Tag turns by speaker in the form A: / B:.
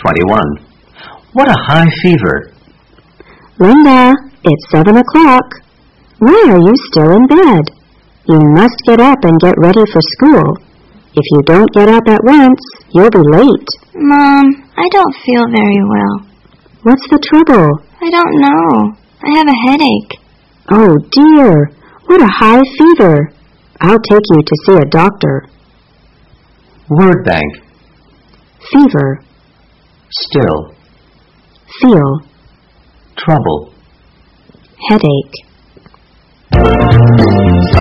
A: 21. What a high fever!
B: Linda, it's 7 o'clock. Why are you still in bed? You must get up and get ready for school. If you don't get up at once, you'll be late.
C: Mom, I don't feel very well.
B: What's the trouble?
C: I don't know. I have a headache.
B: Oh dear, what a high fever. I'll take you to see a doctor.
A: Word bank.
B: Fever,
A: Still.
B: feel,
A: Trouble.
B: headache.